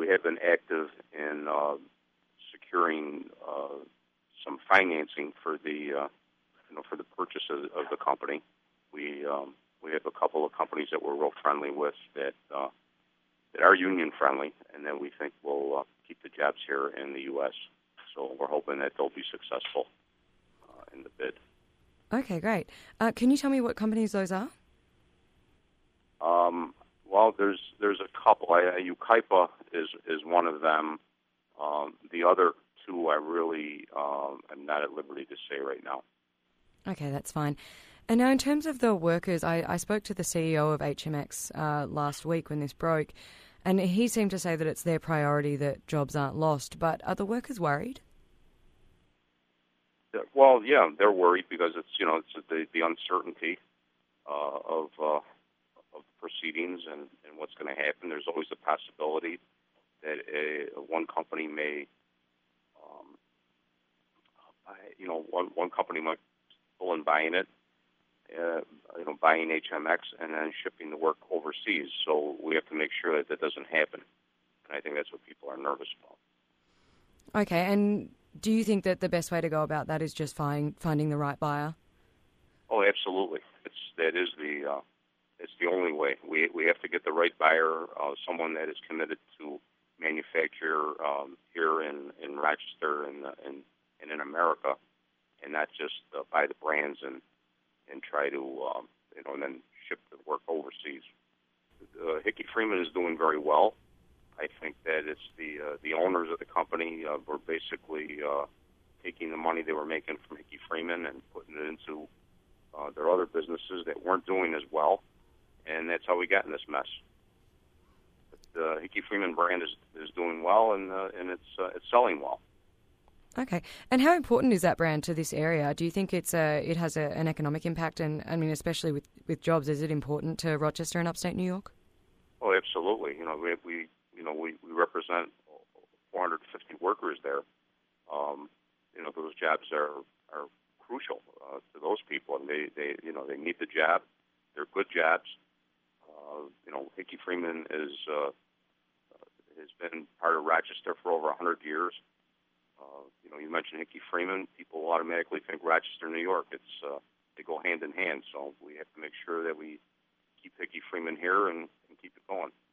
have been active in securing some financing for for the purchase of the company. We have a couple of companies that we're real friendly with that are union friendly, and that we think will keep the jobs here in the U.S. So we're hoping that they'll be successful in the bid. Okay, great. Can you tell me what companies those are? Well, there's a couple. Ukaipa is one of them. The other two I really am not at liberty to say right now. Okay, that's fine. And now in terms of the workers, I spoke to the CEO of HMX last week when this broke, and he seemed to say that it's their priority that jobs aren't lost. But are the workers worried? Well, yeah, they're worried because it's the uncertainty of proceedings and what's going to happen. There's always the possibility that one company may, one company might pull in buying it, buying HMX and then shipping the work overseas. So we have to make sure that doesn't happen. And I think that's what people are nervous about. Okay, and do you think that the best way to go about that is just finding the right buyer? Oh, absolutely. It's the only way. We have to get the right buyer, someone that is committed to manufacture here in Rochester and in America, and not just buy the brands and try to and then ship the work overseas. Hickey Freeman is doing very well. I think that it's the owners of the company were basically taking the money they were making from Hickey Freeman and putting it into their other businesses that weren't doing as well, and that's how we got in this mess. But the Hickey Freeman brand is doing well, and it's selling well. Okay, and how important is that brand to this area? Do you think it has an economic impact, and I mean, especially with jobs, is it important to Rochester and upstate New York? Oh, absolutely. We represent 450 workers there. Those jobs are crucial to those people, and they need the job. They're good jobs. Hickey Freeman has been part of Rochester for over 100 years. You mentioned Hickey Freeman, people automatically think Rochester, New York. They go hand in hand, so we have to make sure that we keep Hickey Freeman here and keep it going.